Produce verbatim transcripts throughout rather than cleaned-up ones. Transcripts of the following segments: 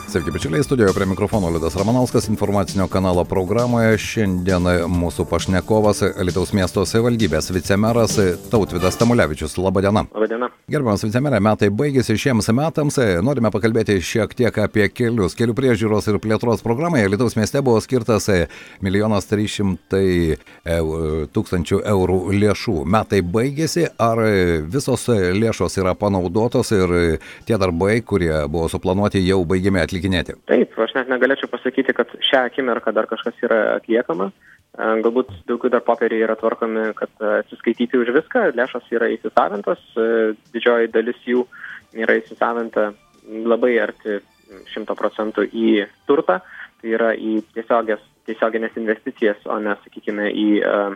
Sveiki, bičiuliai, studijoje prie mikrofono Liudas Ramanauskas, informacinio kanalo programoje. Šiandien mūsų pašnekovas Alytaus miesto savivaldybės vicemeras Tautvydas Tamulevičius. Labadiena. Labadiena. Gerbiamas vicemerė, metai baigėsi šiems metams. Norime pakalbėti šiek tiek apie kelius. Kelių priežiūros ir plėtros programai Alytaus mieste buvo skirtas milijonas trys šimtai tūkstančių eurų lėšų. Metai baigėsi, ar visos lėšos yra panaudotos ir tie darbai, kurie buvo suplanuoti, jau baigėme atlikti? Taip, aš net negalėčiau pasakyti, kad šią akimirką dar kažkas yra atliekama. Galbūt daugiau dar popieriai yra tvarkomi, kad atsiskaityti už viską. Lėšos yra įsisavintos, didžioji dalis jų yra įsisavinta labai arti šimto procentų į turtą. Tai yra į tiesiogės, tiesioginės investicijas, o ne, sakykime, į,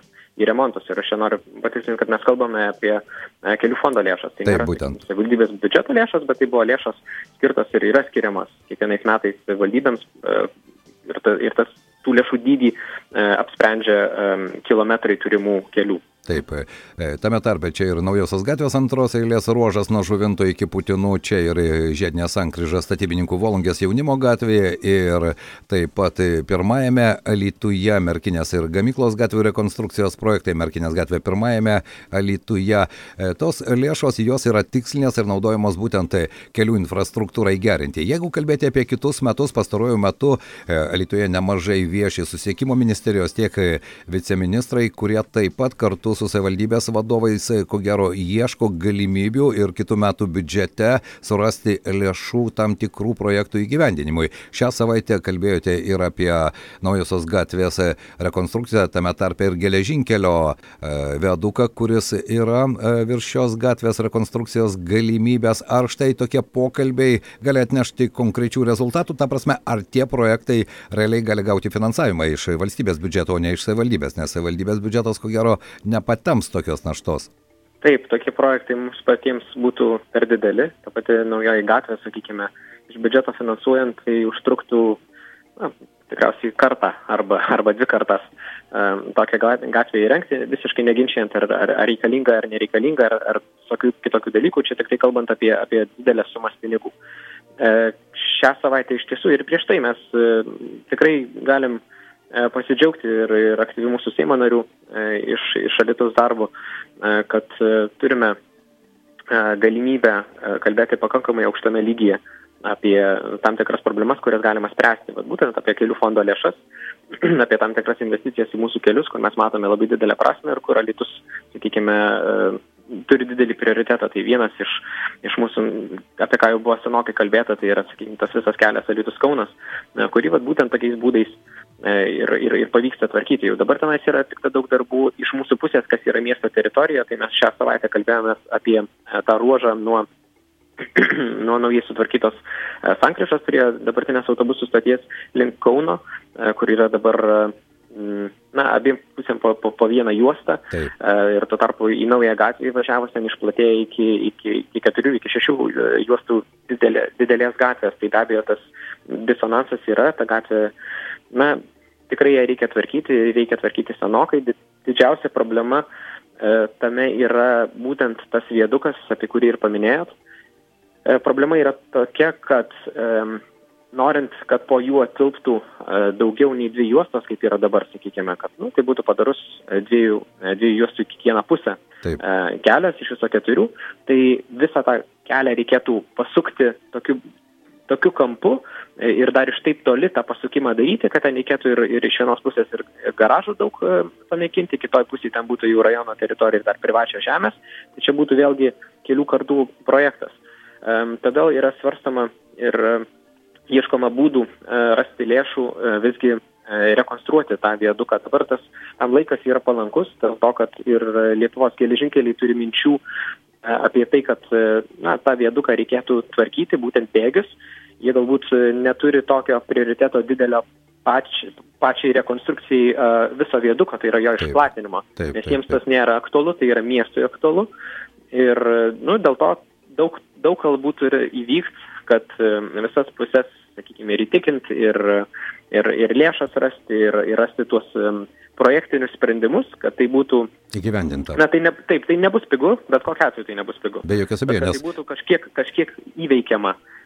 į remontus. Ir aš čia noriu patikslinti, kad mes kalbame apie kelių fondo lėšas. Tai Taip, nėra savivaldybės biudžeto lėšos, bet tai buvo lėšos skirtos ir yra skiriamas kiekvienais metais savivaldybėms ir, ta, ir tas tų lėšų dydį apsprendžia kilometrai turimų kelių. Taip, tame tarpe čia ir Naujosios gatvės antros eilės ruožas nuo Žuvinto iki Putinų, čia ir žiedinė sankryža Statybininkų Volungės jaunimo gatvėje ir taip pat pirmajame Alytuje Merkinės ir Gamyklos gatvių rekonstrukcijos projektai, Merkinės gatvė pirmajame Alytuje. Tos lėšos jos yra tikslinės ir naudojamos būtent kelių infrastruktūrai gerinti. Jeigu kalbėti apie kitus metus, pastaruoju metu Alytuje nemažai vieši susisiekimo ministerijos tiek viceministrai, kurie taip pat kartu su savivaldybės vadovais, ko gero, ieško galimybių ir kitų metų biudžete surasti lėšų tam tikrų projektų įgyvendinimui. Šią savaitę kalbėjote ir apie Naujosios gatvės rekonstrukciją, tame tarpe ir geležinkelio viaduką, kuris yra virš šios gatvės rekonstrukcijos galimybės. Ar štai tokie pokalbiai gali atnešti konkrečių rezultatų? Ta prasme, ar tie projektai realiai gali gauti finansavimą iš valstybės biudžeto, o ne iš savivaldybės, nes savivaldybės biudžetas, ko gero, nepatems tokios naštos. Taip, tokie projektai mums patiems būtų per dideli. Ta pati naujoji gatvė, sakykime, iš biudžeto finansuojant, tai užtruktų na, tikriausiai kartą arba, arba dvi kartas um, tokią gatvę įrengti, visiškai neginčiant, ar, ar, ar reikalinga, ar nereikalinga, ar, ar tokių kitokių dalykų, čia tik tai kalbant apie, apie didelės sumas pinigų. E, šią savaitę iš tiesų ir prieš tai mes e, tikrai galim pasidžiaugti ir, ir aktyvių mūsų Seimo narių e, iš, iš Alytaus darbo, e, kad e, turime e, galimybę e, kalbėti pakankamai aukštame lygyje apie tam tikras problemas, kurias galima spręsti, bet būtent apie kelių fondo lėšas, apie tam tikras investicijas į mūsų kelius, kur mes matome labai didelę prasmę ir kur Alytus, sakykime, e, turi didelį prioritetą. Tai vienas iš, iš mūsų, apie ką jau buvo senokai kalbėta, tai yra, sakykime, tas visas kelias Alytus Kaunas, e, kurį vat, būtent tokiais būdais Ir, ir, ir pavyksta tvarkyti. Jau dabar tenais yra tik daug darbų iš mūsų pusės, kas yra miesto teritorija, tai mes šią savaitę kalbėjome apie tą ruožą nuo, nuo naujai sutvarkytos sankryžos prie dabartinės autobusų stoties link Kauno, kur yra dabar na, abiem pusėm po, po, po vieną juostą. Taip. Ir tuo tarpu į naują gatvę įvažiavus ten išplatėja iki, iki, iki keturių, iki šešių juostų didelė, didelės gatvės. Tai be abejo tas disonansas yra, ta gatvė, na, tikrai ją reikia tvarkyti, reikia tvarkyti senokai. Didžiausia problema e, tame yra būtent tas viadukas, apie kurį ir paminėjot. E, problema yra tokia, kad e, norint, kad po juo tilptų e, daugiau nei dvi juostos, kaip yra dabar, sakykime, kad nu, tai būtų padarus dviejų, dviejų juostų į kiekvieną pusę e, kelias iš viso keturių, tai visą tą kelią reikėtų pasukti tokiu tokiu kampu ir dar iš taip toli tą pasukimą daryti, kad ten reikėtų ir, ir iš vienos pusės ir garažų daug panaikinti, kitoj pusėje ten būtų jų rajono teritorija ir dar privačios žemės. Tai čia būtų vėlgi kelių kartų projektas. Todėl yra svarstama ir ieškoma būdų rasti lėšų visgi rekonstruoti tą viaduką. Dabar tas tam laikas yra palankus, dėl to, kad ir Lietuvos geležinkeliai turi minčių apie tai, kad na, tą viaduką reikėtų tvarkyti, būtent bėgius. Jie galbūt neturi tokio prioriteto didelio pačiai, pačiai rekonstrukcijai uh, viso viaduko, tai yra jo taip, išplatinimo. Taip, nes jiems taip, taip. Tas nėra aktualu, tai yra miestui aktualu. Ir nu, dėl to daug, daug galbūt ir įvyks, kad uh, visas pusės, sakykime, ir įtikint, ir, ir, ir lėšas rasti, ir, ir rasti tuos um, projektinius sprendimus, kad tai būtų įgyvendinta. Na, tai ne, taip, tai nebus pigu, bet kokia atveju tai nebus pigu. Be jokios abejonės. Tai būtų kažkiek, kažkiek įveikiama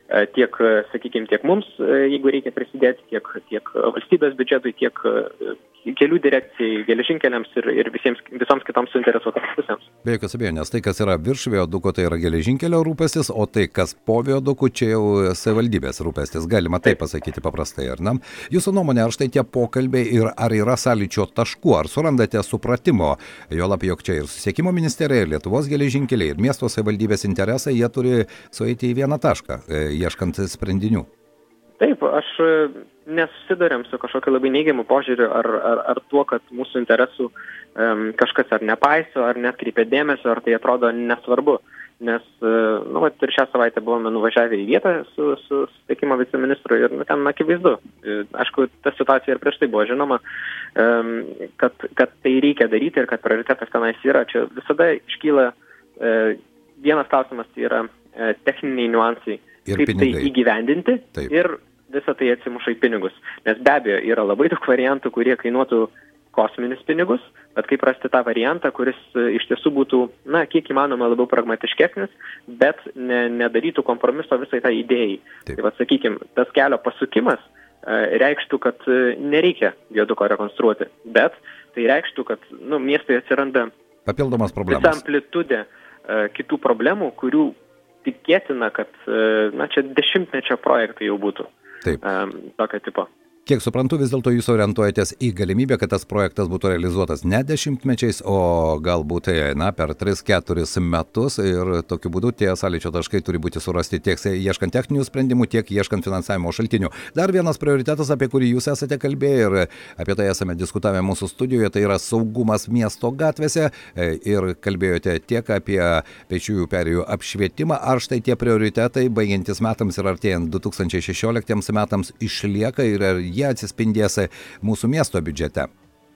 tiek, sakykime, tiek mums, jeigu reikia prisidėti, tiek, tiek valstybės biudžetui, tiek kelių direkcijai, geležinkeliams ir, ir visiems, visoms kitoms suinteresuotoms pusėms. Be jokios abejonės, tai, kas yra virš viaduko, tai yra geležinkelio rūpestis, o tai, kas po viaduku, čia jau savivaldybės rūpestis. Galima taip pasakyti paprastai, ar ne? Jūsų nuomonė, ar štai tie pokalbiai ir ar yra sąlyčio taškų, ar surandate supratimo, juolab jog čia ir Susisiekimo ministerija, ir Lietuvos geležinkeliai, ir miesto savivaldybės interesai, jie turi sueiti į vieną tašką, ieškant sprendinių. Taip, aš nesusidurėm su kažkokiu labai neigiamu požiūriu ar, ar, ar tuo, kad mūsų interesų um, kažkas ar nepaiso, ar netkreipia dėmesio, ar tai atrodo nesvarbu. Nes, nu, vat, ir šią savaitę buvome nuvažiavę į vietą su, su Susisiekimo viceministru ir nu, ten akivaizdu. Aišku, ta situacija ir prieš tai buvo žinoma, um, kad, kad tai reikia daryti ir kad prioritetas tenais yra. Čia visada iškyla uh, vienas klausimas, tai yra uh, techniniai niuansai. Ir kaip pinigai. Tai įgyvendinti. Taip. Ir visą tai atsimuša į pinigus. Nes be abejo yra labai daug variantų, kurie kainuotų kosminius pinigus, bet kaip rasti tą variantą, kuris iš tiesų būtų, na, kiek įmanoma labiau pragmatiškesnis, bet ne, nedarytų kompromiso visai tą idėjai. Taip. Tai va, sakykime, tas kelio pasukimas e, reikštų, kad nereikia viaduko rekonstruoti, bet tai reikštų, kad nu, miestai atsiranda papildomas problemas. Visa amplitudė e, kitų problemų, kurių tikėtina, kad na, čia dešimtmečio projektai jau būtų um, tokio tipo. Kiek suprantu, vis dėlto jūs orientuojatės į galimybę, kad tas projektas būtų realizuotas ne dešimtmečiais, o galbūt na, per tris keturis metus ir tokiu būdu tie sąlyčio taškai turi būti surasti tiek ieškant techninių sprendimų, tiek ieškant finansavimo šaltinių. Dar vienas prioritetas, apie kurį jūs esate kalbėję ir apie tai esame diskutavę mūsų studijoje, tai yra saugumas miesto gatvėse ir kalbėjote tiek apie pėsčiųjų perėjų apšvietimą. Ar štai tie prioritetai baigiantis metams ir artėjant du tūkstančiai šešioliktiems metams išlieka ir ar jie atsispindės mūsų miesto biudžete?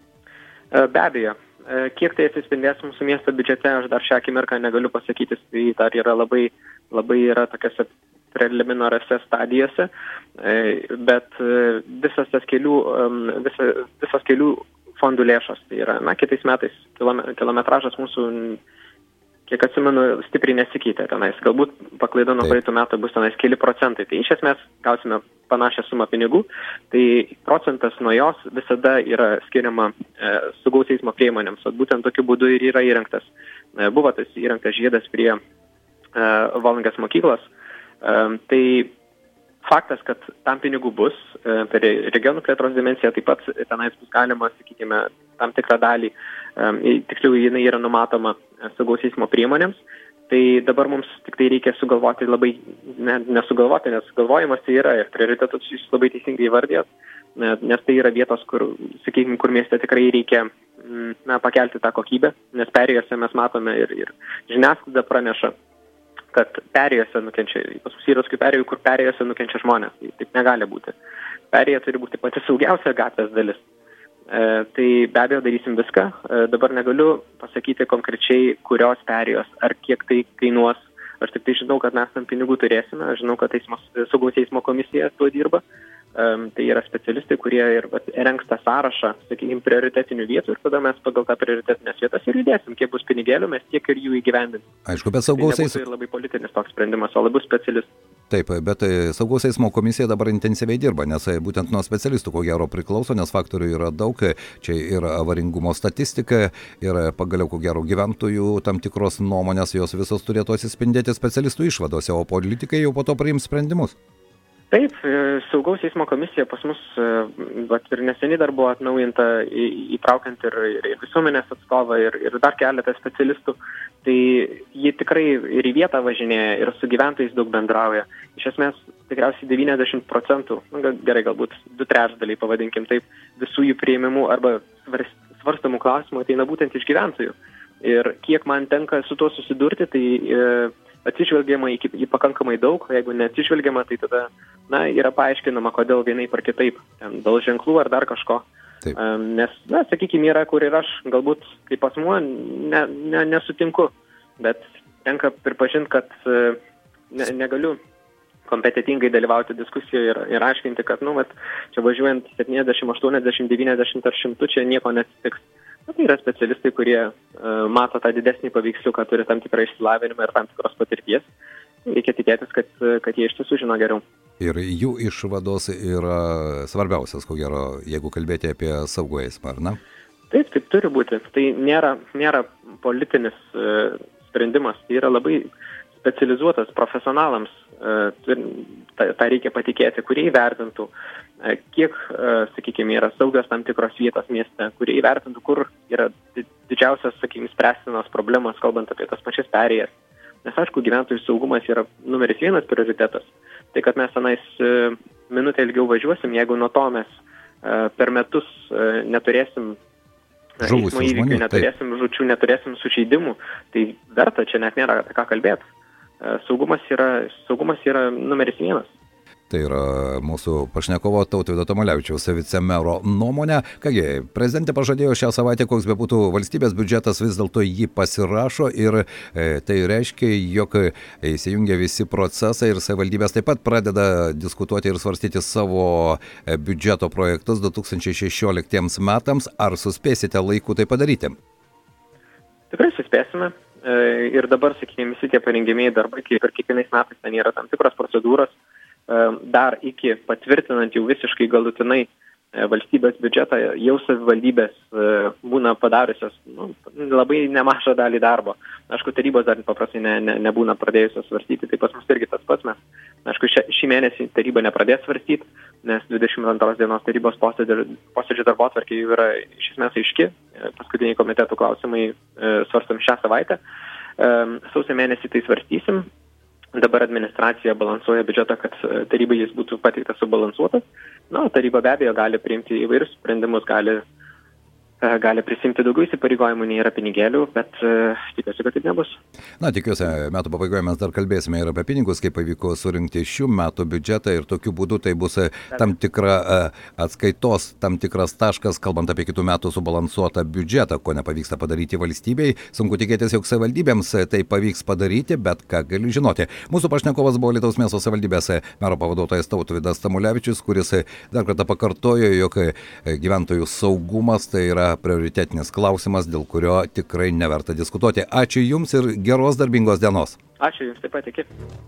Be abejo. Kiek tai atsispindės mūsų miesto biudžete, aš dar šią akimirką negaliu pasakyti, tai dar yra labai, labai yra tokiose preliminariose stadijose, bet visas tas kelių, visa, visas kelių fondų lėšos, tai yra, na, kitais metais kilometražas mūsų, kiek atsimenu, stipriai nesikeitė tenais. Galbūt paklaida nuo praeitų metų bus tenais keli procentai. Tai iš esmės gausime panašią sumą pinigų. Tai procentas nuo jos visada yra skiriama e, saugaus eismo priemonėms. O būtent tokiu būdu ir yra įrengtas. E, buvo tas įrengtas žiedas prie e, Volungės mokyklos. E, tai faktas, kad tam pinigų bus, e, per regionų plėtros dimensiją taip pat tenais bus galima, sakykime, tam tikrą dalį, e, tiksliau jinai yra numatoma saugaus eismo priemonėms, tai dabar mums tik tai reikia sugalvoti labai, ne, nesugalvoti, nes galvojimas tai yra ir prioritetus jūs labai teisingai įvardėt, nes tai yra vietos, kur, sakykime, kur mieste tikrai reikia na, pakelti tą kokybę, nes perėjose mes matome ir, ir žiniasklaida praneša, kad perėjose nukenčia, pas mus yra tokių perėjų, kur perėjose nukenčia žmonės, tai taip negali būti. Perėja turi būti pati saugiausia gatvės dalis. E, tai be abejo darysim viską. E, dabar negaliu pasakyti konkrečiai, kurios perėjos ar kiek tai kainuos. Aš tik tai žinau, kad mes tam pinigų turėsime. Aš žinau, kad teismos, saugaus eismo komisija tuo dirba. E, tai yra specialistai, kurie ir vat, rengs tą sąrašą, sakykime, prioritetinių vietų ir tada mes pagal tą prioritetinės vietas ir judėsim. Kiek bus pinigėlių, mes tiek ir jų įgyvendinsim. Aišku, bet saugaus eismo. Tai nebūtų ir labai politinis toks sprendimas, o labiau specialistų. Taip, bet saugaus eismo komisija dabar intensyviai dirba, nes būtent nuo specialistų ko gero priklauso, nes faktorių yra daug, čia yra avaringumo statistika ir pagaliau ko gero gyventojų tam tikros nuomonės, jos visos turėtų atsispindėti specialistų išvadose, o politikai jau po to priims sprendimus. Taip, saugaus eismo komisija pas mus vat, ir neseniai dar buvo atnaujinta, įtraukiant ir, ir visuomenės atstovą, ir, ir dar keletą specialistų. Tai jie tikrai ir į vietą važinėja, ir su gyventojais daug bendrauja. Iš esmės, tikriausiai devyniasdešimt procentų, nu, gerai, galbūt du trečdaliai, pavadinkim taip, visų jų priėmimų arba svarstamų klausimų ateina būtent iš gyventojų. Ir kiek man tenka su tuo susidurti, tai e, atsižvelgiama į, į pakankamai daug, jeigu neatsižvelgiama, tai tada na, yra paaiškinama, kodėl vienaip ar kitaip, ten, dėl ženklų ar dar kažko. Taip. Nes, na, sakykime, yra, kur ir aš galbūt kaip asmuo ne, ne, nesutinku, bet tenka pripažinti, kad ne, negaliu kompetitingai dalyvauti diskusijoje ir, ir aiškinti, kad, nu, vat, čia važiuojant septyniasdešimt, aštuoniasdešimt, devyniasdešimt ar šimtu, čia nieko neatsitiks. Na, tai yra specialistai, kurie uh, mato tą didesnį paveiksliuką, turi tam tikrą išsilavinimą ir tam tikros patirties. reikia tikėtis, kad, kad jie iš tiesų žino geriau. Ir jų išvados yra svarbiausias, ko gero, jeigu kalbėti apie saugų eismą, ar ne? Taip, taip turi būti. Tai nėra, nėra politinis e, sprendimas, tai yra labai specializuotas profesionalams, e, tą, tą reikia patikėti, kurie įvertintų, e, kiek, e, sakykime, yra saugios tam tikros vietos mieste, kurie įvertintų, kur yra didžiausias, sakykime, spręstinos problemos, kalbant apie tas pačias perėjas. Nes, aišku, gyventojų saugumas yra numeris vienas prioritetas. Tai, kad mes tenais e, minutę ilgiau važiuosim, jeigu nuo to mes e, per metus e, neturėsim eismo įvykių, neturėsim žūčių, neturėsim sužeidimų, tai verta, čia net nėra apie ką kalbėti. Saugumas yra, saugumas yra numeris vienas. Tai yra mūsų pašnekovo Tautvydo Tamulevičiaus vicemero nuomonė. Kągi, prezidentė pažadėjo šią savaitę, koks bebūtų valstybės biudžetas, vis dėlto jį pasirašo ir e, tai reiškia, jog įsijungia visi procesai ir savivaldybės taip pat pradeda diskutuoti ir svarstyti savo biudžeto projektus du tūkstančiai šešioliktiems metams. Ar suspėsite laiku tai padaryti? Tikrai suspėsime. Ir dabar, sakykime, visi tie parengėmiai darbai, kaip ir kiekvienais metais ten yra tam tikros procedūros, dar iki patvirtinant jau visiškai galutinai valstybės biudžetą, jau savivaldybės būna padariusios nu, labai nemažą dalį darbo. Aišku, tarybos dar paprastai ne, ne, nebūna pradėjusios svarstyti, tai pas mus irgi tas pats mes. Aišku, šia, šį mėnesį taryba nepradės svarstyti, nes dvidešimt antros dienos tarybos posėdžio, posėdžio darbotvarkė jau yra iš esmės aiški. Paskutiniai komitetų klausimai svarstam šią savaitę. Sausio mėnesį tai svarstysim. Dabar administracija balansuoja biudžetą, kad tarybai jis būtų pateiktas subalansuotas. Na, taryba be abejo gali priimti įvairius sprendimus, gali, gali prisimti daugiau įsipareigojimų, nei yra pinigėlių, bet tikiuosi, kad taip nebus. Na, tikiuosi, metų pabaigoje mes dar kalbėsime ir apie pinigus, kaip pavyko surinkti šių metų biudžetą ir tokiu būdu tai bus tam tikra atskaitos, tam tikras taškas, kalbant apie kitų metų subalansuotą biudžetą, ko nepavyksta padaryti valstybei. Sunku tikėtis, jog savivaldybėms tai pavyks padaryti, bet ką galiu žinoti. Mūsų pašnekovas buvo Alytaus miesto savivaldybės mero pavaduotojas Tautvydas Tamulevičius, kuris dar kartą pakartojo, jog gyventojų saugumas tai yra prioritetinis klausimas, dėl kurio tikrai neverta diskutuoti. Ačiū Jums ir geros darbingos dienos. Ačiū Jums taip pat, iki.